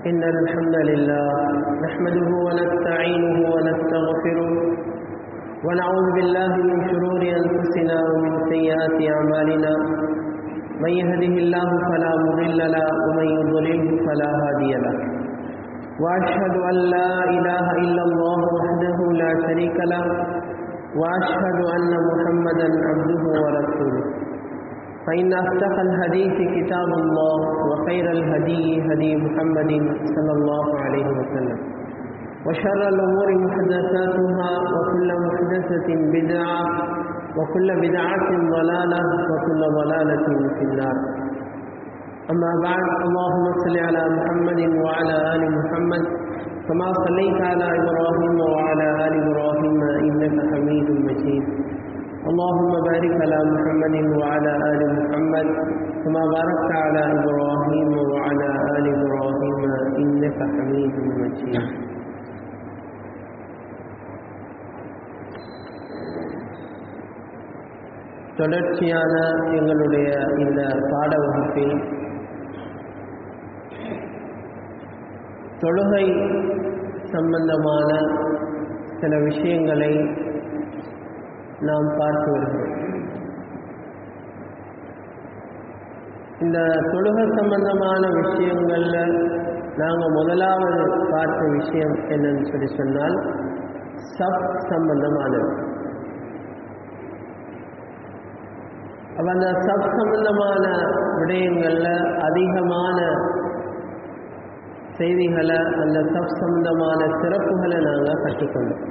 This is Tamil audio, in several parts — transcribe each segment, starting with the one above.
إن الحمد لله نحمده ونستعينه ونستغفره ونعوذ بالله من شرور أنفسنا ومن سيئات أعمالنا من يهده الله فلا مضل له ومن يضلل فلا هادي له وأشهد أن لا إله إلا الله وحده لا شريك له وأشهد أن محمدا عبده ورسوله فإن أصدق الحديث كتاب الله وخير الهدي هدي محمد صلى الله عليه وسلم وشر الأمور محدثاتها وكل محدثة بدعة وكل بدعة ضلالة وكل ضلالة في النار. أما بعد، اللهم صل على محمد وعلى آل محمد كما صليت على إبراهيم وعلى آل إبراهيم إنك حميد مجيد. اللهم بارك على محمد وعلى آل محمد كما باركت على إبراهيم وعلى آل إبراهيم إنك حميد مجيد. தொடர்ச்சியான எங்களுடைய இந்த பாட வகுப்பில் தொழுகை சம்பந்தமான சில விஷயங்களை நாம் பார்த்து வருகிறோம். இந்த தொழுகை சம்பந்தமான விஷயங்களில் நாங்கள் முதலாவது பார்த்த விஷயம் என்னன்னு சொன்னால் சப் சம்பந்தமானது. அப்போ அந்த சப் சம்பந்தமான விடயங்களில் அதிகமான செய்திகளை, அந்த சப் சம்பந்தமான சிறப்புகளை நாங்கள் கற்றுக்கொண்டோம்.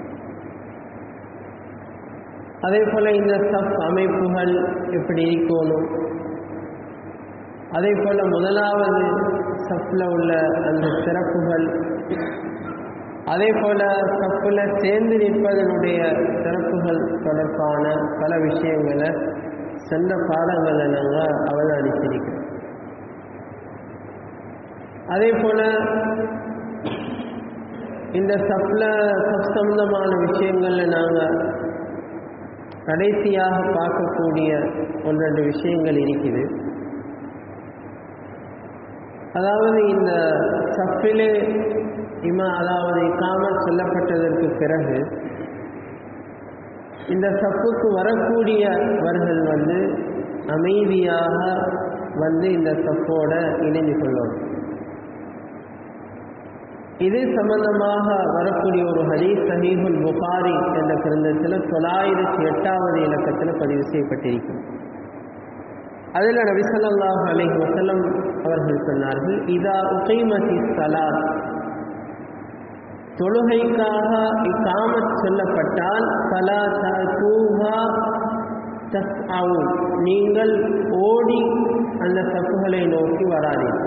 அதே போல் இந்த சப் அமைப்புகள் எப்படி இருக்கணும், அதே போல் முதலாவது சப்பில் உள்ள அந்த சிறப்புகள், அதே போல் சப்பில் சேர்ந்து நிற்பதனுடைய சிறப்புகள் தொடர்பான பல விஷயங்களை சென்ற பாடங்களை நாங்கள் அவதானிச்சிருக்கிறோம். அதே போல் இந்த சப் சம்பந்தமான விஷயங்களில் நாங்கள் கடைசியாக பார்க்கக்கூடிய ஒன்றெண்டு விஷயங்கள் இருக்குது. அதாவது இந்த சப்பிலே அதாவது இகாமத் சொல்லப்பட்டதற்கு பிறகு இந்த சப்புக்கு வரக்கூடியவர்கள் அமைதியாக இந்த சப்போட இணைந்து கொள்ளணும். இது சம்பந்தமாக வரக்கூடிய ஒரு ஹதீஸ் சஹீஹுல் புகாரி என்ற கிரந்தத்தில் 908வது இலக்கத்தில் பதிவு செய்யப்பட்டிருக்கும். அதில் நபி ஸல்லல்லாஹு அலைஹி வஸல்லம் அவர்கள் சொன்னார்கள், இதா உகைமத்தி ஸலாத், தொழுகைக்காக இகாமத் சொல்லப்பட்டால் ஃபலா தூஹா தஸ்அவு, நீங்கள் ஓடி அந்த சப்புகளை நோக்கி வராதீர்கள்.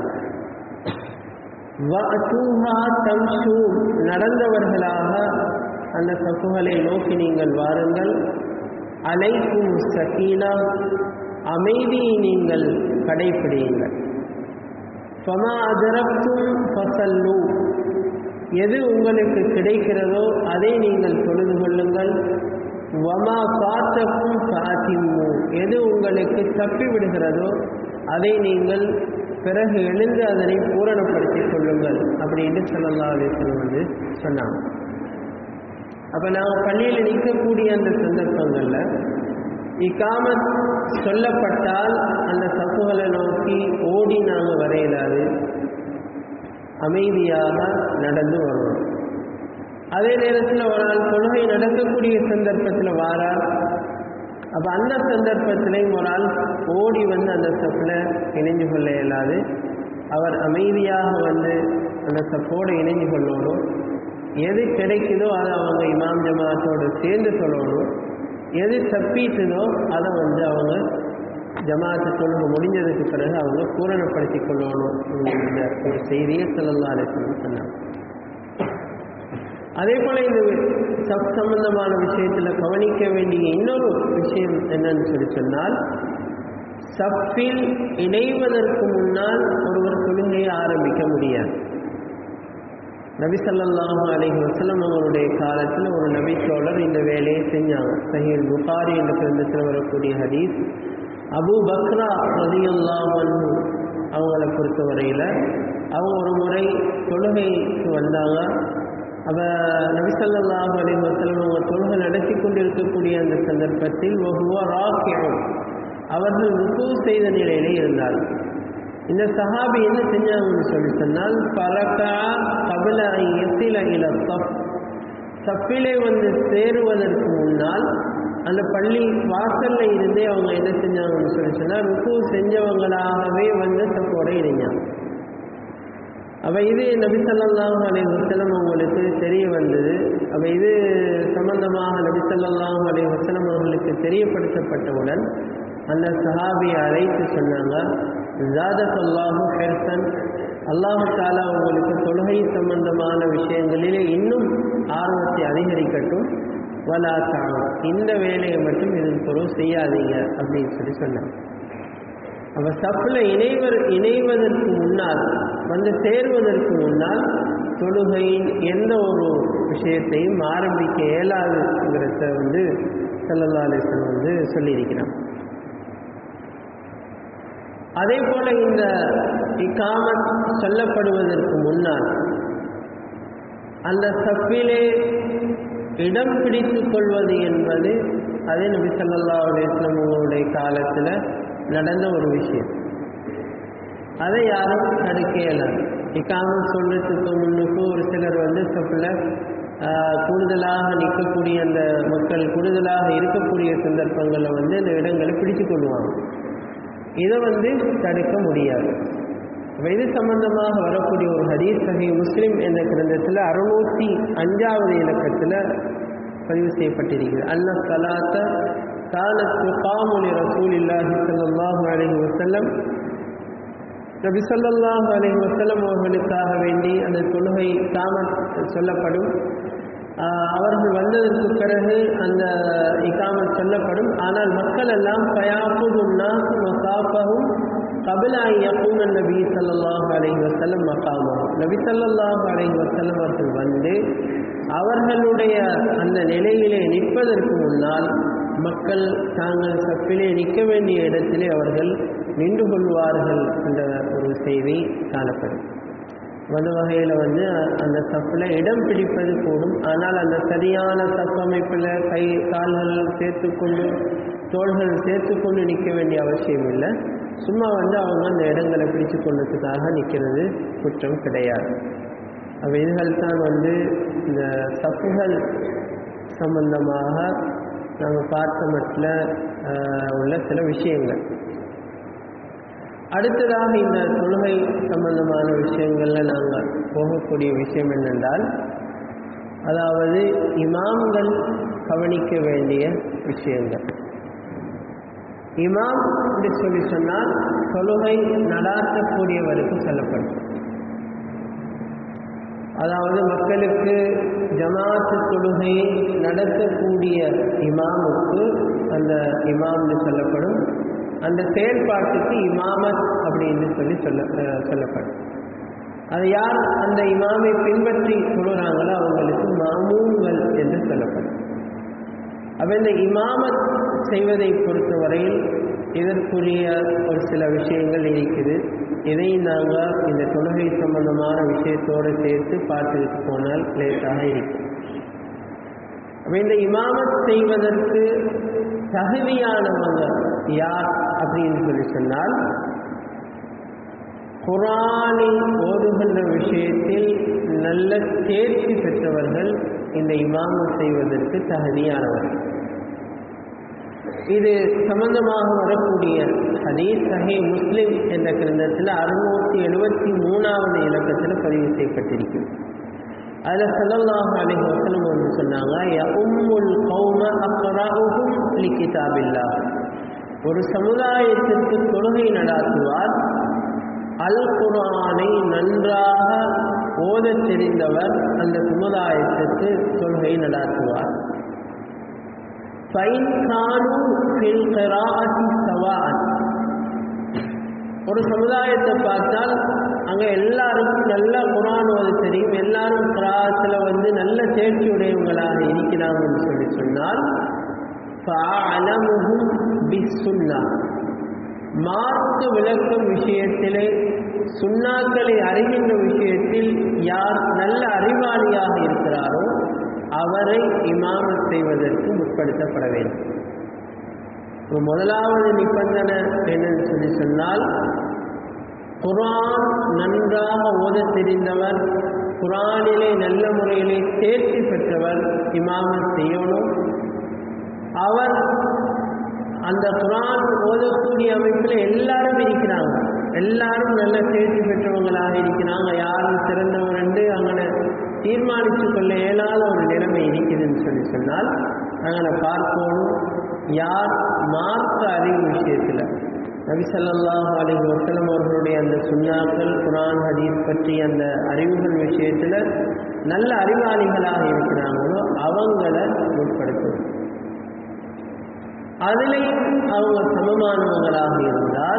வஅதூஹா தம்ஷூ, நடந்தவர்களாக அந்த சப்புகளை நோக்கி நீங்கள் வாருங்கள். அலைக்கும் சகீனா, அமைதியை நீங்கள் கடைபிடியுங்கள். ஃபமா அதரக்தும் ஃபஸல்லு, எது உங்களுக்கு கிடைக்கிறதோ அதை நீங்கள் தொழுது கொள்ளுங்கள். வமா ஃபாத்தக்கும் ஃபாத்திம்மு, எது உங்களுக்கு தப்பி விடுகிறதோ அதை நீங்கள் பிறகு எழுந்து அதனை பூரணப்படுத்திக் கொள்ளுங்கள் அப்படின்னு ஸல்லல்லாஹு அலைஹி வஸல்லம் சொன்னாங்க. அப்போ நாங்கள் பள்ளியில் நிற்கக்கூடிய அந்த சந்தர்ப்பங்களில் இகாமத் சொல்லப்பட்டால் அந்த சப்புகளை நோக்கி ஓடி நாங்கள் வரையிடாது, அமைதியாக நடந்து வருவோம். அதே நேரத்தில் ஒரு நாள் தொழுகை நடக்கக்கூடிய சந்தர்ப்பத்தில் வாரார். அப்போ அந்த சந்தர்ப்பத்திலையும் ஒரு ஆள் ஓடி அந்த சப்பில் இணைஞ்சு கொள்ள இயலாது. அவர் அமைதியாக அந்த சப்போடு இணைஞ்சு கொள்ளணும். எது கிடைக்குதோ அதை அவங்க இமாம் ஜமாத்தோடு சேர்ந்து சொல்லணும். எது தப்பிட்டுதோ அதை அவங்க ஜமாத்து தொழுகை முடிஞ்சதுக்கு பிறகு அவங்க பூரணப்படுத்தி கொள்ளணும். இந்த ஒரு செய்தியை ஸல்லல்லாஹு அலைஹி வஸல்லம் சொன்னாங்க. அதே போல் இந்த சப் சம்பந்தமான விஷயத்தில் கவனிக்க வேண்டிய இன்னொரு விஷயம் என்னன்னு சொன்னால், சப்பில் இணைவதற்கு முன்னால் ஒருவர் தொழுகையை ஆரம்பிக்க முடியாது. நபி ஸல்லல்லாஹு அலைஹி வஸல்லம் அவருடைய காலத்தில் ஒரு நபி தோழர் இந்த வேலையை செஞ்சாங்க. சஹீஹுல் புகாரி என்ற கிரந்தத்தில் வரக்கூடிய ஹதீஸ், அபூ பக்ரா ரலியல்லாஹு அன்ஹு அவங்கள பொறுத்தவரையில் அவங்க ஒரு முறை தொழுகைக்கு வந்தாங்க. அப்போ நபி ஸல்லல்லாஹு அலைஹி வஸல்லம் அவங்க தொழுகை நடத்தி கொண்டிருக்கக்கூடிய அந்த சந்தர்ப்பத்தில் வஹுவ ராக்கிஉன், அவர்கள் ருக்கு செய்த நிலையிலே இருந்தார்கள். இந்த சஹாபி என்ன செஞ்சாங்கன்னு சொல்லி சொன்னால், ஃபரகா கப்ல அன் யஸில இலா ஸஃப், சஃபிலே வந்து சேருவதற்கு முன்னால் அந்த பள்ளி வாசல்ல இருந்தே அவங்க என்ன செஞ்சாங்கன்னு சொல்லி சொன்னால் ருக்கு செஞ்சவங்களாகவே வந்து சஃபோட இணைஞ்சாங்க. அப்போ இது நபி ஸல்லல்லாஹு அலைஹி வஸல்லம் அவங்களுக்கு தெரிய வந்தது. அப்போ இது சம்பந்தமாக நபி ஸல்லல்லாஹு அலைஹி வஸல்லம் அவர்களுக்கு தெரியப்படுத்தப்பட்டவுடன் அந்த சஹாபியை அழைத்து சொன்னாங்க, ஜாதகல்லாஹு ஹிர்ஸன், அல்லாஹு தஆலா உங்களுக்கு தொழுகை சம்பந்தமான விஷயங்களிலே இன்னும் ஆர்வத்தை அதிகரிக்கட்டும், வலா தஅவு, இந்த வேலையை மட்டும் இதன் பொருள் செய்யாதீங்க அப்படின்னு சொல்லி சொன்னாங்க. அப்போ சஃப்ல இணைவதற்கு முன்னால் வந்து சேருவதற்கு முன்னால் தொழுகையின் எந்த ஒரு விஷயத்தையும் ஆரம்பிக்க இயலாதுங்கிறத வந்து ஸல்லல்லாஹு அலைஹி வஸல்லம் வந்து சொல்லியிருக்கிறாங்க. அதே போல இந்த இகாமத் சொல்லப்படுவதற்கு முன்னால் அந்த சஃபிலே இடம் பிடித்து கொள்வது என்பது அதே நபி ஸல்லல்லாஹு அலைஹி வஸல்லம் அவங்களுடைய காலத்தில் நடந்த ஒரு விஷயம். அதை யாரும் தடுக்க இயலாது. இகாமத் சொல்றதுக்கு முன்னுக்கு ஒரு சிலர் வந்து சஃபில் கூடுதலாக நிற்கக்கூடிய அந்த மக்கள் கூடுதலாக இருக்கக்கூடிய சந்தர்ப்பங்களில் வந்து இந்த இடங்களை பிடித்து கொள்வாங்க. இதை வந்து தடுக்க முடியாது. இது சம்பந்தமாக வரக்கூடிய ஒரு ஹதீஸ் சஹீஹ் முஸ்லிம் என்ற கிரந்தத்தில் 605வது இலக்கத்தில் பதிவு செய்யப்பட்டிருக்கிறது. அன்ன ஸலாத்த கானத் துகாமு லிரசூலில்லாஹி ஸல்லல்லாஹு அலைஹி வஸல்லம், நபி ஸல்லல்லாஹு அலைஹி வஸல்லம் அவர்களுக்காக வேண்டி அந்த தொழுகை இகாமத் சொல்லப்படும். அவர்கள் வந்ததற்கு பிறகு அந்த இகாமத் சொல்லப்படும். ஆனால் மக்கள் எல்லாம் ஃபயாகுதுன் நாஸ் மஸாஃபஹும் கப்ல அன் யகூம நபி ஸல்லல்லாஹு அலைஹி வஸல்லம் மகாமஹு, நபி ஸல்லல்லாஹு அலைஹி வஸல்லம் அவர்கள் வந்து அவர்களுடைய அந்த நிலையிலே நிற்பதற்கு முன்னால் மக்கள் தாங்கள் சஃபிலே நிற்க வேண்டிய இடத்திலே அவர்கள் நின்று கொள்வார்கள் என்ற ஒரு செய்தி காணப்படும். அந்த வகையில் வந்து அந்த சஃபில் இடம் பிடிப்பது கூடும். ஆனால் அந்த சரியான சஃப் அமைப்பில் கை கால்கள் சேர்த்துக்கொண்டு தோள்கள் சேர்த்துக்கொண்டு நிற்க வேண்டிய அவசியம் இல்லை. சும்மா வந்து அவங்க அந்த இடங்களை பிடிச்சு கொண்டதுக்காக நிற்கிறது குற்றம் கிடையாது. அப்போ இதுகள் தான் வந்து இந்த சஃப்புகள் சம்பந்தமாக நாங்கள் பார்த்த மட்டில் உள்ள சில விஷயங்கள். அடுத்ததாக இந்த தொழுகை சம்பந்தமான விஷயங்களில் நாங்கள் போகக்கூடிய விஷயம் என்னென்றால், அதாவது இமாம்கள் கவனிக்க வேண்டிய விஷயங்கள். இமாம் என்று சொல்லி சொன்னால் தொழுகை நடாத்தக்கூடியவருக்கு சொல்லப்படும். அதாவது மக்களுக்கு ஜமாத்து தொழுகையை நடத்தக்கூடிய இமாமுக்கு அந்த இமாம்னு சொல்லப்படும். அந்த செயல்பாட்டுக்கு இமாமத் அப்படின்னு சொல்லப்படும். அது யார் அந்த இமாமை பின்பற்றி சொல்லுறாங்களோ அவங்களுக்கு மாமூம்கள் என்று சொல்லப்படும். அப்போ இந்த இமாமத் செய்வதை பொறுத்தவரையில் இதற்குரிய ஒரு சில விஷயங்கள் இருக்குது. இதை நாங்கள் இந்த தொழுகை சம்பந்தமான விஷயத்தோடு சேர்த்து பார்த்துட்டு போனால் லேட்டாக இருக்கும். அப்போ இந்த இமாமத் செய்வதற்கு தகுதியானவங்க யார் அப்படின்னு சொல்லி சொன்னால், குர்ஆனை ஓதுகின்ற விஷயத்தில் நல்ல தேர்ச்சி பெற்றவர்கள் இந்த இமாமத் செய்வதற்கு தகுதியானவர்கள். இது சம்பந்தமாக வரக்கூடிய ஹதீஸ் சஹீஹ் முஸ்லிம் என்ற கிரந்தத்தில் 673வது இலக்கத்தில் பதிவு செய்யப்பட்டிருக்கிறது. அதில் ஸல்லல்லாஹு அலைஹி வஸல்லம் வந்து சொன்னாங்க, யஉம்முல் கௌம அக்ராஉஹும் லிகிதாபில்லாஹ், ஒரு சமுதாயத்திற்கு தொழுகை நடாத்துவார் அல் குர்ஆனை நன்றாக ஓதத் தெரிந்தவர் அந்த சமுதாயத்திற்கு தொழுகை நடாத்துவார். ஃபைன் கானூ ஃபில் கிராஅத்தி ஸவாஅன், ஒரு சமுதாயத்தை பார்த்தால் அங்கே எல்லாருக்கும் நல்ல குர்ஆன் ஓத தெரியும், எல்லாரும் கிராஅத்தில் வந்து நல்ல தேர்ச்சி உடையவங்களாக இருக்கிறாங்கன்னு சொல்லி சொன்னால், ஃபஅலமுஹும் பிஸ்ஸுன்னா, மார்க்க விளக்கும் விஷயத்திலே சுன்னாக்களை அறிகின்ற விஷயத்தில் யார் நல்ல அறிவாளியாக இருக்கிறாரோ அவரை இமாமத் செய்வதற்கு முற்படுத்தப்பட வேண்டும். முதலாவது நிபந்தனை என்னன்னு சொன்னால், குர்ஆன் நன்றாக ஓதத் தெரிந்தவர், குர்ஆனிலே நல்ல முறையிலே தேர்ச்சி பெற்றவர் இமாமத் செய்யணும். அவர் அந்த குர்ஆன் ஓதக்கூடிய அமைப்பில் எல்லாரும் இருக்கிறாங்க, எல்லாரும் நல்ல தேர்ச்சி பெற்றவங்களாக இருக்கிறாங்க, யாரும் சிறந்தவர் என்று அங்கே தீர்மானித்து கொள்ள இயலாத ஒரு நிலைமை இருக்குதுன்னு சொன்னால் அங்கே பார்க்கணும் யார் மார்க்க அறிவு விஷயத்தில் நபி ஸல்லல்லாஹு அலைஹி வஸல்லம் அவர்களுடைய அந்த சுன்னாக்கள் குர்ஆன் ஹதீஸ் பற்றி அந்த அறிவுகள் விஷயத்தில் நல்ல அறிவாளிகளாக இருக்கிறாங்களோ அவங்கள முற்படுத்தணும். அதிலையும் அவங்க சமமானவங்களாக இருந்தால்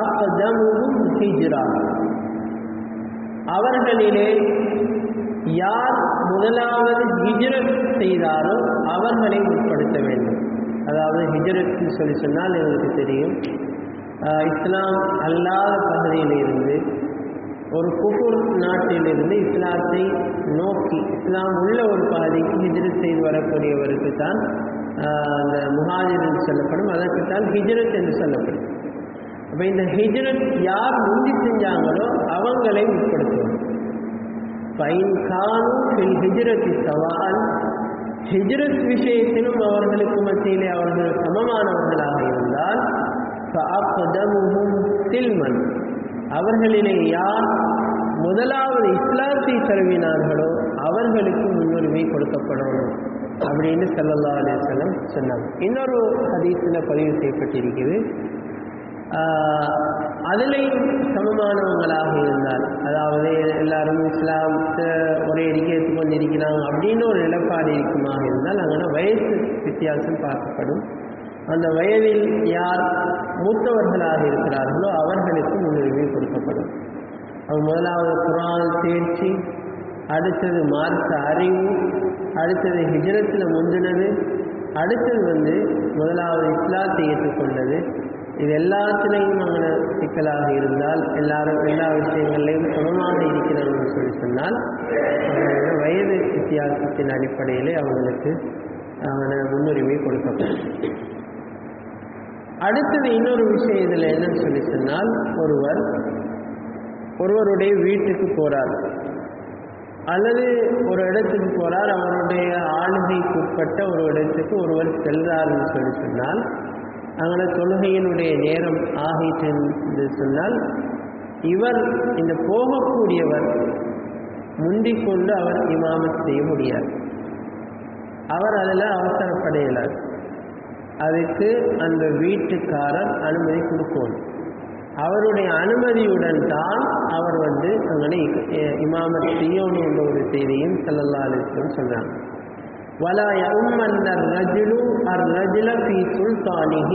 அவர்களிலே யார் முதலாவது ஹிஜ்ரத் செய்தாரோ அவர்களை முற்படுத்த வேண்டும். அதாவது ஹிஜ்ரத்னு சொன்னால் எங்களுக்கு தெரியும், இஸ்லாம் அல்லாத பகுதியிலிருந்து ஒரு குஃபுர் நாட்டிலிருந்து இஸ்லாத்தை நோக்கி இஸ்லாம் உள்ள ஒரு பகுதிக்கு ஹிஜ்ரத் செய்து வரக்கூடியவருக்கு தான் அந்த முஹாஜிர் என்று சொல்லப்படும், அதற்குத்தான் ஹிஜ்ரத் என்று சொல்லப்படும். அப்போ இந்த ஹிஜ்ரத் யார் முந்தி செஞ்சாங்களோ அவங்களை உட்படுத்துவோம். ஹிஜ்ரத்தி சவால், ஹிஜ்ரத் விஷயத்திலும் அவர்களுக்கு மத்தியிலே அவர்கள் சமமானவர்களாக இருந்தால் சில்மன், அவர்களிலே யார் முதலாவது இஸ்லாத்தை தழுவினார்களோ அவர்களுக்கு முன்னுரிமை கொடுக்கப்படணும் அப்படின்னு ஸல்லல்லாஹு அலைஹி வஸல்லம் சொன்னாங்க. இன்னொரு ஹதீஸில் பதிவு செய்யப்பட்டிருக்கிறது, அதிலையும் சமமானவங்களாக இருந்தால், அதாவது எல்லாரும் இஸ்லாமத்தை ஒரே அடிக்க கொண்டிருக்கிறாங்க அப்படின்னு ஒரு நிலப்பாடு இருக்குமாக இருந்தால் அங்கே வயசு வித்தியாசம் பார்க்கப்படும். அந்த வயதில் யார் மூத்தவர்களாக இருக்கிறார்களோ அவர்களுக்கு முன்னுரிமை கொடுக்கப்படும். அவங்க முதலாவது குர்ஆன் தேர்ச்சி, அடுத்தது மார்க்க அறிவு, அடுத்தது ஹிஜ்ரத்தில் முந்தினது, அடுத்தது முதலாவது இஸ்லாத்தை ஏற்றுக்கொண்டது. இது எல்லாத்திலையும் அங்கே சிக்கலாக இருந்தால் எல்லாரும் எல்லா விஷயங்கள்லையும் சமமாக இருக்கிறாங்கன்னு சொன்னால் வயது வித்தியாசத்தின் அடிப்படையிலே அவங்களுக்கு முன்னுரிமை கொடுக்கப்படும். அடுத்தது இன்னொரு விஷயம் இதில் என்னன்னு சொன்னால், ஒருவருடைய வீட்டுக்கு போகிறார் அல்லது ஒரு இடத்துக்கு போகிறார், அவருடைய ஆளுகைக்குட்பட்ட ஒரு இடத்துக்கு ஒருவர் செல்றாருன்னு சொன்னால் அங்கே தொழுகையினுடைய நேரம் ஆகிட்டு என்று சொன்னால் இவர் இந்த போகக்கூடியவர் முந்திக்கொண்டு அவர் இமாமத் செய்ய முடியாது. அவர் அதில் அவசரப்படையலார். அதுக்கு அந்த வீட்டுக்காரர் அனுமதி கொடுக்கணும். அவருடைய அனுமதியுடன் தான் அவர் அங்கே இமாமத் செய்யணும் என்ற ஒரு செய்தியும் ஸல்லல்லாஹு அலைஹி வஸல்லம் சொன்னாங்க. வலா யஉம்மன்ன الرجل الرجل في سلطانه,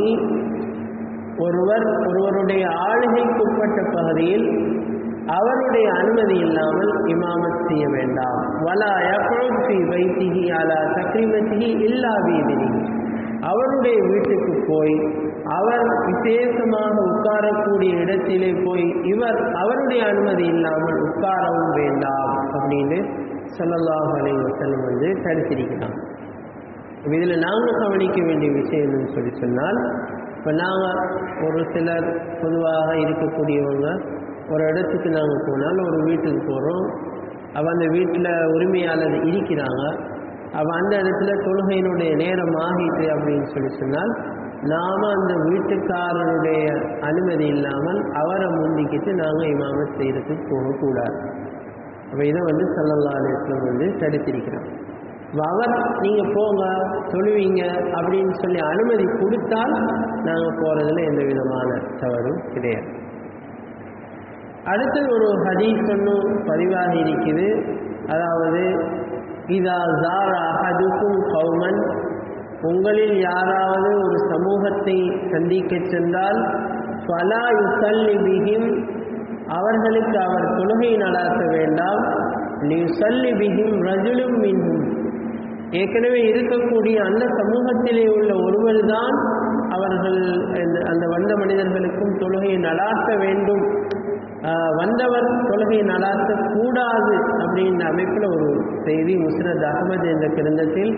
ஒருவருடைய ஆளுகைக்குட்பட்ட பகுதியில் அவருடைய அனுமதி இல்லாமல் இமாமத் செய்ய வேண்டாம். வலா யக்உத் ஃபீ பைத்திஹி அலா தக்ரிமத்திஹி இல்லா பிஇذنஹி, அவருடைய வீட்டுக்கு போய் அவர் விசேஷமாக உட்காரக்கூடிய இடத்திலே போய் அவருடைய அனுமதி இல்லாமல் உட்காரவும் வேண்டாம் அப்படின்னு ஸல்லல்லாஹு அலைஹி வஸல்லம் தடுத்திருக்கிறாங்க. இதில் நாங்கள் கவனிக்க வேண்டிய விஷயம் என்னன்னு சொன்னால், இப்போ நாங்கள் ஒரு சிலர் பொதுவாக இருக்கக்கூடியவங்க ஒரு இடத்துக்கு நாங்கள் போனால் ஒரு வீட்டுக்கு போகிறோம், அந்த வீட்டில் உரிமையாளர் இருக்கிறாங்க, அந்த இடத்துல தொழுகையினுடைய நேரம் ஆகிட்டு அப்படின்னு சொன்னால் நாம் அந்த வீட்டுக்காரருடைய அனுமதி இல்லாமல் அவரை முந்திக்கிட்டு நாங்கள் இமாமத் செய்கிறதுக்கு போகக்கூடாது. அப்போ இதை ஸல்லல்லாஹு அலைஹி வஸல்லம் தடுத்திருக்கிறாங்க. அவர் நீங்கள் போங்க தொழுவீங்க அப்படின்னு சொல்லி அனுமதி கொடுத்தால் நாங்கள் போகிறதுல எந்த விதமான தவறும் கிடையாது. அடுத்து ஒரு ஹதீஸ் ஒன்றும் பதிவாகி இருக்குது, அதாவது இதா ஜார அஹதுக்கும் கௌமன், உங்களில் யாராவது ஒரு சமூகத்தை சந்திக்க சென்றால் ஃபலா யுஸல்லி பிஹிம், அவர்களுக்கு அவர் தொழுகை நடாத்த வேண்டாம். லியுஸல்லி பிஹிம் ரஜுலும் மின்ஹும், ஏற்கனவே இருக்கக்கூடிய அந்த சமூகத்திலே உள்ள ஒருவர் தான் அவர்கள் அந்த வந்த மனிதர்களுக்கும் தொழுகையை நடாத்த வேண்டும், வந்தவர் தொழுகையை நடாத்த கூடாது அப்படின்ற அமைப்பில் ஒரு செய்தி முஸ்னத் அஹ்மத் என்ற கிரந்தத்தில்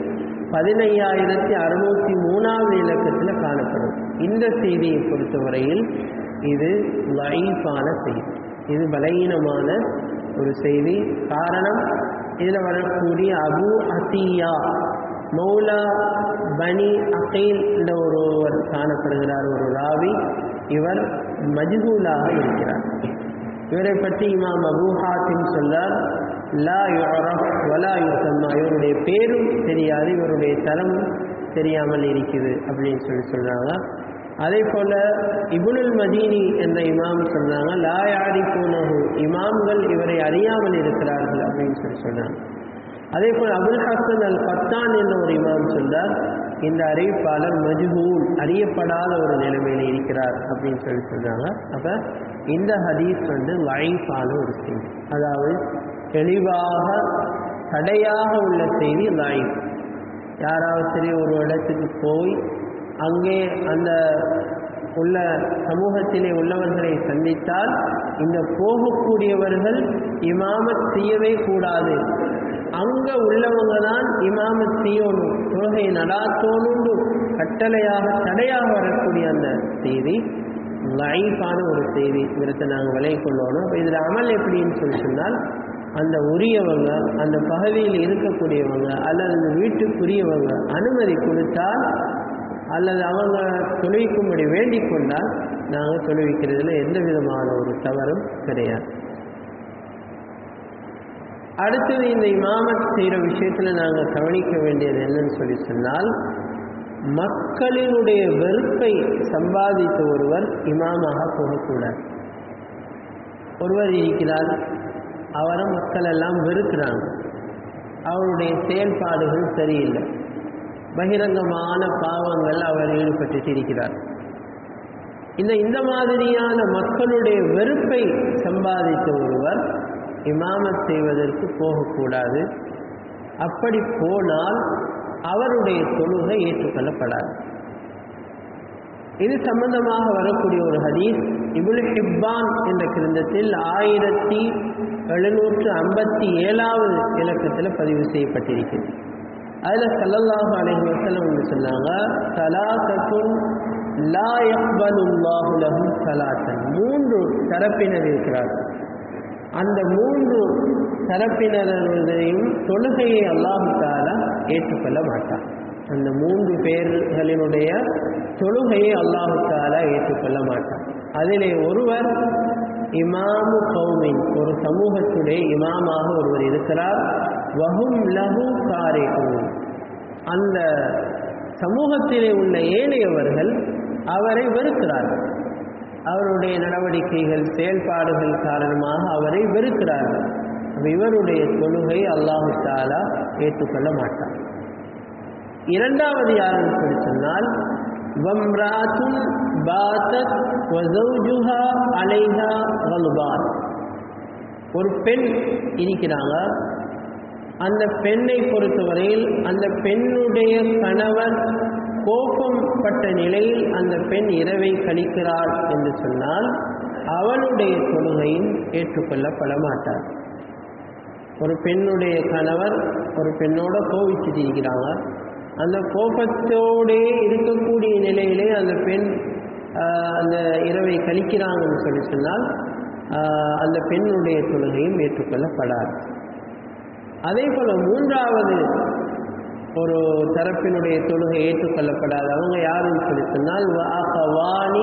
15603 இலக்கத்தில் காணப்படும். இந்த செய்தியை பொறுத்தவரையில் இது லைஃபான செய்தி, இது பலகீனமான ஒரு செய்தி. காரணம், இதில் வரக்கூடிய அபு அசியா மௌலா பனி அகீல் என்ற ஒருவர் காணப்படுகிறார், ஒரு ராவி. இவர் மஜ்ஹூலாக இருக்கிறார். இவரை பற்றி இமாம் அபூ ஹாத்திம் சொல்றார், லா யுஅரஃப் வலா யுஸம்மா, இவருடைய பேரும் தெரியாது, இவருடைய தரம் தெரியாமல் இருக்குது அப்படின்னு சொல்றாங்க. அதே போல இப்னுல் மதீனி என்ற இமாம் சொல்றாங்க, லா யாரிஃபூனஹு, இமாம்கள் இவரை அறியாமல் இருக்கிறார்கள் அப்படின்னு சொல்றாங்க. அதே போல் அபுல் ஹசன் அல் கத்தான் என்ற ஒரு இமாம் சொல்றார், இந்த அறிவிப்பாளர் மஜ்ஹூல், அறியப்படாத ஒரு நிலைமையில் இருக்கிறார் அப்படின்னு சொல்றாங்க. அப்ப இந்த ஹதீஸ் லைஃபான ஒரு செய்தி, அதாவது தெளிவாக தடையாக உள்ள செய்தி லைஃப். யாராவது சரி ஒரு இடத்துக்கு போய் அங்கே அந்த உள்ள சமூகத்திலே உள்ளவர்களை சந்தித்தால் இந்த போகக்கூடியவர்கள் இமாமத் செய்யவே கூடாது, அங்க உள்ளவங்க தான் இமாமத் செய்யணும், தொழுகை நடாத்தோன்னு கட்டளையாக தடையாக வரக்கூடிய அந்த செய்தி லைஃபான ஒரு செய்தி. இதற்கு நாங்கள் விலை கொள்ளணும். இதில் அமல் எப்படின்னு சொன்னால், அந்த உரியவங்க, அந்த பகுதியில் இருக்கக்கூடியவங்க அல்லது அந்த வீட்டுக்குரியவங்க அனுமதி கொடுத்தால் அல்லது அவங்க தொழுவிக்கும்படி வேண்டிக் கொண்டால் நாங்கள் தொழுவிக்கிறதுல எந்த விதமான ஒரு தவறும் கிடையாது. அடுத்தது, இந்த இமாமத் செய்கிற விஷயத்தில் நாங்கள் கவனிக்க வேண்டியது என்னன்னு சொன்னால், மக்களினுடைய வெறுப்பை சம்பாதித்த ஒருவர் இமாமாக போகக்கூடாது. ஒருவர் இருக்கிறார், அவரை மக்கள் எல்லாம் வெறுக்கிறாங்க, அவருடைய செயல்பாடுகள் சரியில்லை, பகிரங்கமான பாவங்கள் அவர் ஈடுபட்டு இருக்கிறார். இந்த மாதிரியான மக்களுடைய வெறுப்பை சம்பாதித்த ஒருவர் இமாமத் செய்வதற்கு போகக்கூடாது. அப்படி போனால் அவருடைய தொழுகை ஏற்றுக்கொள்ளப்படாது. இது சம்பந்தமாக வரக்கூடிய ஒரு ஹதீஸ் இப்னு ஹிப்பான் என்ற கிரந்தத்தில் 1757 இலக்கத்தில் பதிவு செய்யப்பட்டிருக்கிறது. அதில் ஸல்லல்லாஹு அலைஹி வஸல்லம் என்று சொன்னாங்க, ஸலாத்தத்துன் லா யக்பலுல்லாஹு லஹும் ஸலாத்தன், 3 தரப்பினர் இருக்கிறார்கள். அந்த 3 தரப்பினரையும் தொழுகையை அல்லாஹ் தஆலா ஏற்றுக்கொள்ள மாட்டான். அந்த 3 பேர்களினுடைய தொழுகையை அல்லாஹ் தஆலா ஏற்றுக்கொள்ள மாட்டான். அதிலே ஒருவர் இமாமு கௌமின், ஒரு சமூகத்துடைய இமாமாக ஒருவர் இருக்கிறார். வஹும் லஹு காரிஹூன், அந்த சமூகத்திலே உள்ள ஏனையவர்கள் அவரை வெறுக்கிறார்கள். அவருடைய நடவடிக்கைகள், செயல்பாடுகள் காரணமாக அவரை வெறுக்கிறார்கள். இவருடைய தொழுகை அல்லாஹ் தஆலா ஏற்றுக்கொள்ள மாட்டான். இரண்டாவது யாருன்னு சொல்லி சொன்னால், வம்ராத்துன் பாதத் வஸௌஜுஹா அலைஹா கல்பான், ஒரு பெண் இருக்கிறாங்க. அந்த பெண்ணை பொறுத்தவரையில் அந்த பெண்ணுடைய கணவர் கோபம் பட்ட நிலையில் அந்த பெண் இரவை கழிக்கிறாள் என்று சொன்னால் அவளுடைய தொழுகையும் ஏற்றுக்கொள்ளப்பட மாட்டார். ஒரு பெண்ணுடைய கணவர் ஒரு பெண்ணோட கோபிச்சுட்டு இருக்கிறாங்க. அந்த கோபத்தோடே இருக்கக்கூடிய நிலையிலே அந்த பெண் அந்த இரவை கழிக்கிறாங்கன்னு சொல்லி சொன்னால் அந்த பெண்ணுடைய தொழுகையும் ஏற்றுக்கொள்ளப்படாது. அதே போல மூன்றாவது ஒரு தரப்பினுடைய தொழுகை ஏற்றுக்கொள்ளப்படாது. அவங்க யாருன்னு சொல்லி சொன்னால், வஅகவானி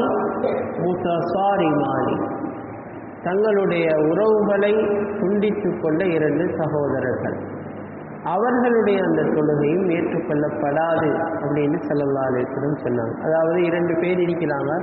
முத்தசாரிமானி, தங்களுடைய உறவுகளை துண்டித்து கொண்ட 2 சகோதரர்கள், அவர்களுடைய அந்த தொழுகையும் ஏற்றுக்கொள்ளப்படாது அப்படின்னு ஸல்லல்லாஹு அலைஹி வஸல்லம் சொன்னாங்க. அதாவது 2 பேர் இருக்கிறாங்க,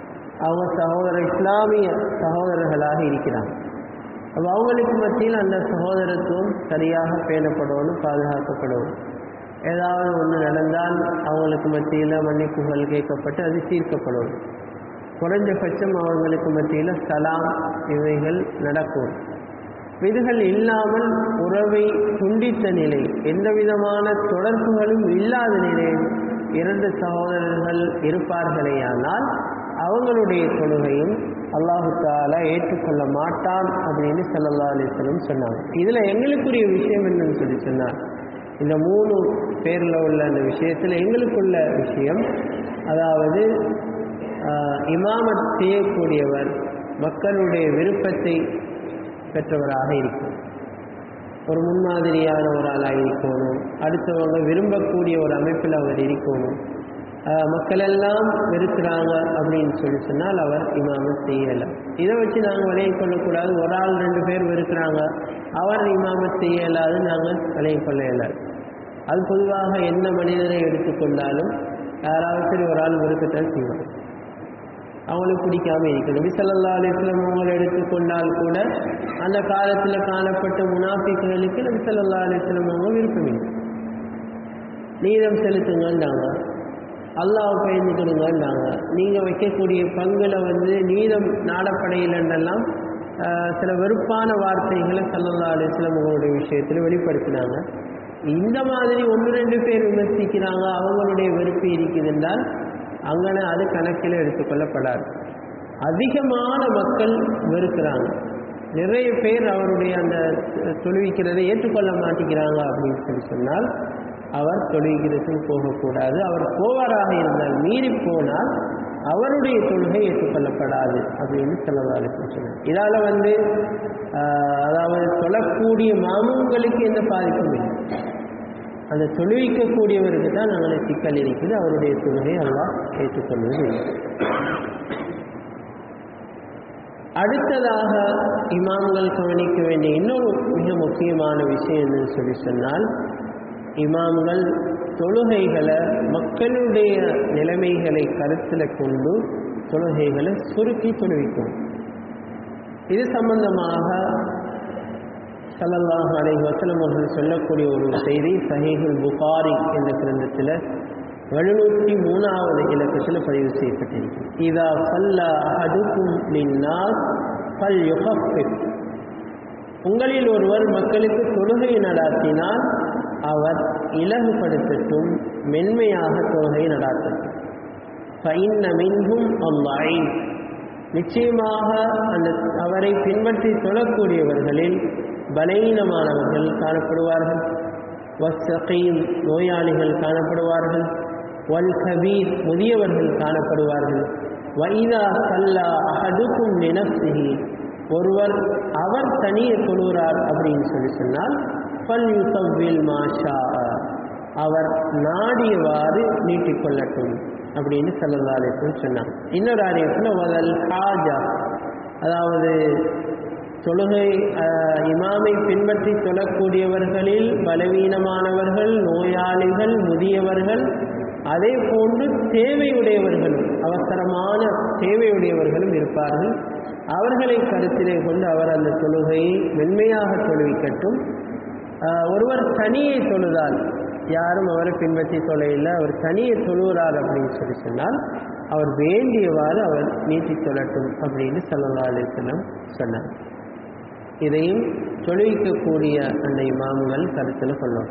அவங்க இஸ்லாமிய சகோதரர்களாக இருக்கிறாங்க. அப்போ அவங்களுக்கு மத்தியில் அந்த சகோதரத்துவம் சரியாக பேணப்படணும், பாதுகாக்கப்படணும். ஏதாவது ஒன்று நடந்தால் அவங்களுக்கு மத்தியில் மன்னிப்புகள் கேட்கப்பட்டு அது தீர்க்கப்படணும். குறைஞ்சபட்சம் அவங்களுக்கு மத்தியில் சலாம் இவைகள் நடக்கும். இதுகள் இல்லாமல் உறவை துண்டித்த நிலை, எந்த விதமான தொடர்புகளும் இல்லாத நிலையில் 2 சகோதரர்கள் இருப்பார்களேயானால் அவங்களுடைய தொழுகையும் அல்லாஹு தஆலா ஏற்றுக்கொள்ள மாட்டான் அப்படின்னு ஸல்லல்லாஹு அலைஹி வஸல்லம் சொன்னாங்க. இதில் எங்களுக்குரிய விஷயம் என்னன்னு சொல்லி சொன்னார், இந்த 3 பேரில் உள்ள அந்த விஷயத்தில் எங்களுக்குள்ள விஷயம், அதாவது இமாமத் செய்யக்கூடியவர் மக்களுடைய விருப்பத்தை பெற்றவராக இருக்கும், ஒரு முன்மாதிரியான ஒரு ஆளாக இருக்கணும், அடுத்தவங்க விரும்பக்கூடிய ஒரு அமைப்பில் அவர் இருக்கணும். மக்கள் எல்லாம் வெறுக்கிறாங்க அப்படின்னு சொல்லி சொன்னால் அவர் இமாமத் செய்யலை. இதை வச்சு நாங்கள் விலகி கொள்ளக்கூடாது. ஒரு ஆள் 2 பேர் வெறுக்கிறாங்க, அவர் இமாமத் செய்யலாது, நாங்கள் விலகி கொள்ள இயலாது. அது பொதுவாக எந்த மனிதரை எடுத்துக்கொண்டாலும் யாராவது சரி ஒரு ஆள் வெறுக்கத்தான் செய்வாங்க, அவங்களுக்கு பிடிக்காம இருக்கணும். நபி ஸல்லல்லாஹு அலைஹி வஸல்லம் அவங்களை எடுத்துக்கொண்டால் கூட அந்த காலத்தில் காணப்பட்ட முனாஃபிக்குகளுக்கு நபி ஸல்லல்லாஹு அலைஹி வஸல்லம் அவங்க விருப்பமில்லை. நீதம் செலுத்துங்கன்றாங்க, அல்லாஹ் பயந்துக்கணுங்கன்றாங்க, நீங்கள் வைக்கக்கூடிய பங்குல நீதம் நாடப்படையிலென்றெல்லாம் சில வெறுப்பான வார்த்தைகளை ஸல்லல்லாஹு அலைஹி வஸல்லம் அவங்களுடைய விஷயத்தில் வெளிப்படுத்தினாங்க. இந்த மாதிரி 1-2 பேர் விமர்சிக்கிறாங்க, அவங்களுடைய வெறுப்பு இருக்குதுன்றால் அங்கே அது கணக்கில் எடுத்துக்கொள்ளப்படாது. அதிகமான மக்கள் வெறுக்கிறாங்க, நிறைய பேர் அவருடைய அந்த தொழுவிக்கிறதை ஏற்றுக்கொள்ள மாட்டேங்கிறாங்க அப்படின்னு சொல்லி சொன்னால் அவர் தொழுகிறதுக்கு போகக்கூடாது. அவர் போவாராக இருந்தால், மீறி போனால் அவருடைய தொழுகை ஏற்றுக்கொள்ளப்படாது அப்படின்னு ஸல்லல்லாஹு அலைஹி வஸல்லம் சொன்னார். இதால் அதாவது தொழக்கூடிய மாமூம்களுக்கு எந்த பாதிப்பும் இல்லை, அந்த தொழுவிக்கக்கூடியவருக்கு தான் நாங்கள் சிக்கல் இருக்குது, அவருடைய தொழுகை அல்லாஹ் ஏற்றுக்கொள்வது இல்லை. அடுத்ததாக இமாம்கள் கவனிக்க வேண்டிய இன்னொரு மிக முக்கியமான விஷயம் என்னன்னு சொல்லி சொன்னால், இமாம்கள் தொழுகைகளை மக்களுடைய நிலைமைகளை கருத்தில் கொண்டு தொழுகைகளை சுருக்கி தொழுவிக்கும். இது சம்பந்தமாக ஸல்லல்லாஹு அலைஹி வஸல்லம் அவர்கள் சொல்லக்கூடிய ஒரு செய்தி ஸஹீஹுல் புகாரி என்ற கிரந்தத்தில் 703வது இலக்கத்தில் பதிவு செய்யப்பட்டிருக்கிறது. இதா ஸல்லா அஹதுக்கும் லின்னாஸ் ஃபல்யுகஃபிஃப், உங்களில் ஒருவர் மக்களுக்கு தொழுகை நடாத்தினால் அவர் இலகுபடுத்தட்டும், மென்மையாக தொழுகை நடாத்தட்டும். ஃபஇன்ன மின்ஹும் அல்லாஹ், நிச்சயமாக அந்த அவரை பின்பற்றி தொழக்கூடியவர்களில் பலவீனமானவர்கள் காணப்படுவார்கள், வஸ்ஸகீம் நோயாளிகள் காணப்படுவார்கள், வல் கபீர் முதியவர்கள் காணப்படுவார்கள். வைதா ஸல்லா அஹதுக்கும் லினஃப்ஸிஹி, ஒருவர் அவர் தனியே தொழுகிறார் அப்படின்னு சொல்லி சொன்னால் ஃபல்யுஸவ்வில் மா ஷாஅ, அவர் நாடியவாறு நீட்டிக்கொள்ளட்டும் அப்படின்னு ஸல்லல்லாஹு அலைஹி வஸல்லம் சொன்னாங்க. இன்னொரு அறிவிப்பில் வதல் ஹாஜா, அதாவது தொழுகை இமாமை பின்பற்றி தொழக்கூடியவர்களில் பலவீனமானவர்கள், நோயாளிகள், முதியவர்கள், அதே போன்று தேவையுடையவர்களும் அவசரமான தேவையுடையவர்களும் இருப்பார்கள். அவர்களை கருத்திலே கொண்டு அவர் அந்த தொழுகையை மென்மையாக தொழுவிக்கட்டும். ஒருவர் தனியை தொழுதால், யாரும் அவரை பின்பற்றி தொலையில், அவர் தனியை தொழுகிறார் அப்படின்னு சொல்லி சொன்னால் அவர் வேண்டியவாறு அவர் நீட்டி தொழட்டும் அப்படின்னு ஸல்லல்லாஹு அலைஹி வஸல்லம் சொன்னார். இதையும் தொழுவிக்கக்கூடிய அந்த இமாம்கள் கருத்தில் கொள்ளும்.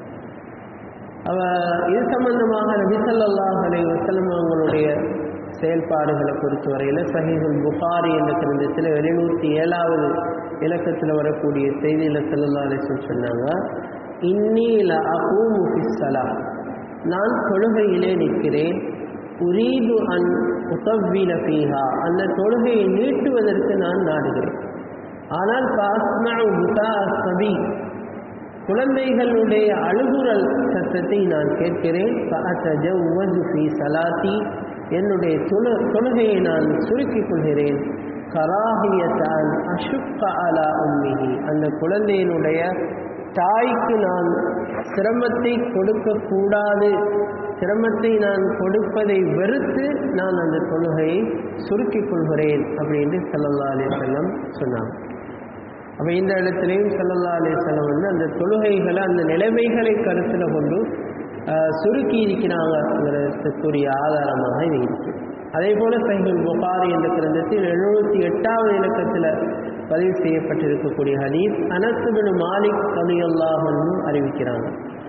இது சம்பந்தமாக நபி ஸல்லல்லாஹு அலைஹி வஸல்லம் அவங்களுடைய செயல்பாடுகளை பொறுத்தவரையில் ஸஹீஹுல் புகாரி என்ற கிரந்தத்தில் 707வது இலக்கத்தில் வரக்கூடிய செய்தியில் ஸல்லல்லாஹு அலைஹி வஸல்லம் சொன்னாங்க, இன்னி லஅகூமு ஃபிஸ்ஸலாஹ், நான் தொழுகையிலே நிற்கிறேன், உரீது அன் உதவ்வில ஃபீஹா, அந்த தொழுகையை நீட்டுவதற்கு நான் நாடுகிறேன். ஆனால் ஃபாஸ்மஉ புகா அஸ்ஸபி, குழந்தைகளுடைய அழுகுரல் சத்தத்தை நான் கேட்கிறேன். ஃபஅதஜவ்வஸு ஃபீ ஸலாத்தி, என்னுடைய தொழுகையை நான் சுருக்கிக் கொள்கிறேன். கராஹியத்தான் அஷுக்க அலா உம்மிஹி, அந்த குழந்தையினுடைய தாய்க்கு நான் சிரமத்தை கொடுக்கக்கூடாது, சிரமத்தை நான் கொடுப்பதை வெறுத்து நான் அந்த தொழுகையை சுருக்கிக் கொள்கிறேன் அப்படின்னு ஸல்லல்லாஹு அலைஹி வஸல்லம் சொன்னாங்க. அப்போ இந்த இடத்துலையும் ஸல்லல்லாஹு அலைஹி வஸல்லம் அந்த தொழுகைகளை அந்த நிலைமைகளை கருத்தில் கொண்டு சுருக்கி இருக்கிறாங்கிறதுக்குரிய ஆதாரமாக இது இருக்குது. அதே போல ஸஹீஹுல் புகாரி என்ற கிரந்தத்தில் 78வது இலக்கத்தில் பதிவு செய்யப்பட்டிருக்கக்கூடிய ஹதீஸ் அனஸ் இப்னு மாலிக் ரலியல்லாஹு அன்ஹு அறிவிக்கிறாங்க.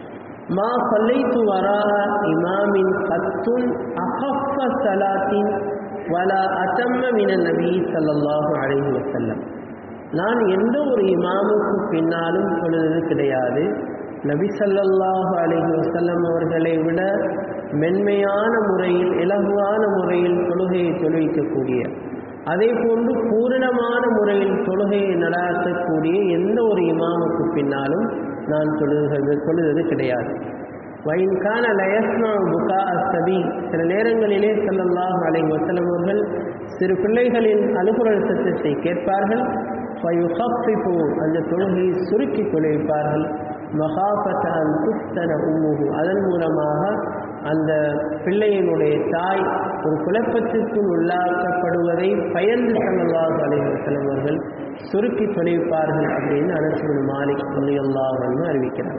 மா ஸல்லைத்து வராஅ இமாமின் கத்துன் அஹஃப ஸலாத்தின் வலா அதம்ம மினன் நபி ஸல்லல்லாஹு அலைஹி வஸல்லம். நான் எந்த ஒரு இமாமுக்கு பின்னாலும் தொழுது கிடையாது. நபி ஸல்லல்லாஹு அலைஹி வஸல்லம் அவர்களை விட மென்மையான முறையில் இலகுவான முறையில் தொழுகையை தொழுவிக்கக்கூடிய, அதே போன்று பூரணமான முறையில் தொழுகையை நடாத்தக்கூடிய எந்த ஒரு இமாமுக்கு பின்னாலும் நான் தொழுது கிடையாது. வைன்கான லயஸ்மா புகா அஸ்தபி, சில நேரங்களிலே ஸல்லல்லாஹு அலைஹி வஸல்லம் அவர்கள் சிறு பிள்ளைகளின் அழுகுரல் சத்தத்தை கேட்பார்கள். ஃபயுஹஃபிஃபு, அந்த தொழுகையை சுருக்கி தொழுவிப்பார்கள். மகாஃபத அன் துஃப்தன உம்முஹு, அதன் மூலமாக அந்த பிள்ளையினுடைய தாய் ஒரு குழப்பத்திற்குள் உள்ளாக்கப்படுவதை பயந்து ஸல்லல்லாஹு அலைஹி வஸல்லம் அவர்கள் சுருக்கி தொழுவிப்பார்கள் அப்படின்னு அனஸ் பின் மாலிக் ரலியல்லாஹு அன்ஹு அறிவிக்கிறார்.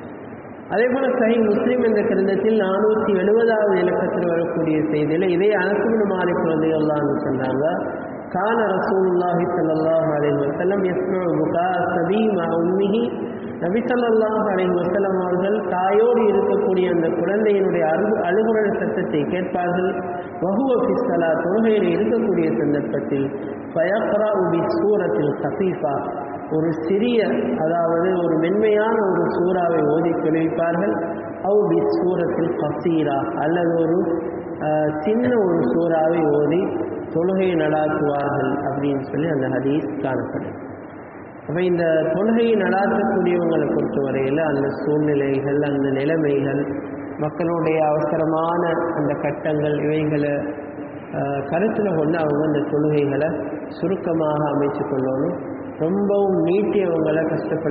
அதே போல சஹீஹ் முஸ்லிம் என்ற கிரந்தத்தில் 470வது இலக்கத்தில் வரக்கூடிய செய்தியில் இதே அனஸ் பின் மாலிக் ரலியல்லாஹு அன்ஹு சொன்னாங்க, கான ரசூலுல்லாஹி ஸல்லல்லாஹு அலைஹி வஸல்லம் யஸ்மஉ புகா ஸபீ மஅ உம்மிஹி, நபி ஸல்லல்லாஹு அலைஹி வஸல்லம் அவர்கள் தாயோடு இருக்கக்கூடிய அந்த குழந்தையினுடைய அழுகுரல் சத்தத்தை கேட்பார்கள். வஹுவ ஃபி ஸலாத், தொழுகையில் இருக்கக்கூடிய சந்தர்ப்பத்தில் ஃபயக்ரஉ பிஸ்ஸூரத்தில் கஃபீஃபா, ஒரு சிறிய, அதாவது ஒரு மென்மையான ஒரு சூறாவை ஓதி தொழுவிப்பார்கள். அவு பிஸ்ஸூரத்தில் கஸீரா, அல்லது ஒரு சின்ன ஒரு சூறாவை ஓதி தொழுகையை நடாத்துவார்கள் அப்படின்னு சொல்லி அந்த ஹதீஸ் காணப்படும். அப்போ இந்த தொழுகையை நடாத்தக்கூடியவங்களை பொறுத்தவரையில் அந்த சூழ்நிலைகள், அந்த நிலைமைகள், மக்களுடைய அவசரமான அந்த கட்டங்கள், இவைகளை கருத்தில் கொண்டு அவங்க அந்த தொழுகைகளை சுருக்கமாக அமைச்சு கொள்ளணும். ரொம்பவும் நீட்டி அவங்களை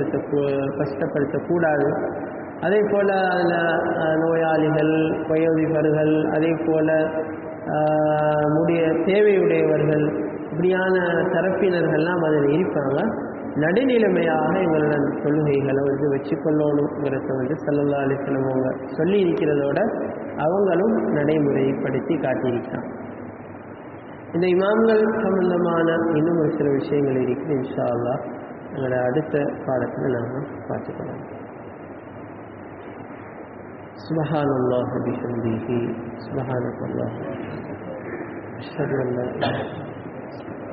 கஷ்டப்படுத்தக்கூடாது. அதே போல் அதில் நோயாளிகள், வயோதிபர்கள், அதே போல் தேவையுடையவர்கள், இப்படியான தரப்பினர்கள்லாம் அதில் இருப்பாங்க. நடுநிலைமையாக எங்களோட தொழுகைகளை வச்சுக்கொள்ளணுங்கிறத ஸல்லல்லாஹு அலைஹி வஸல்லம் அவங்க சொல்லி இருக்கிறதோட அவங்களும் நடைமுறைப்படுத்தி காட்டியிருக்காங்க. இந்த இமாம்கள் சம்பந்தமான இன்னும் ஒரு சில விஷயங்கள் இருக்குது. இன்ஷா அல்லாஹ் எங்களோட அடுத்த பாடத்தில் நாம் பார்த்துக்கலாம். சுப்ஹானல்லாஹி பிஹம்திஹி சுப்ஹானல்லாஹ் அஷ்ஹது அன் லா இலாஹா இல்லல்லாஹ்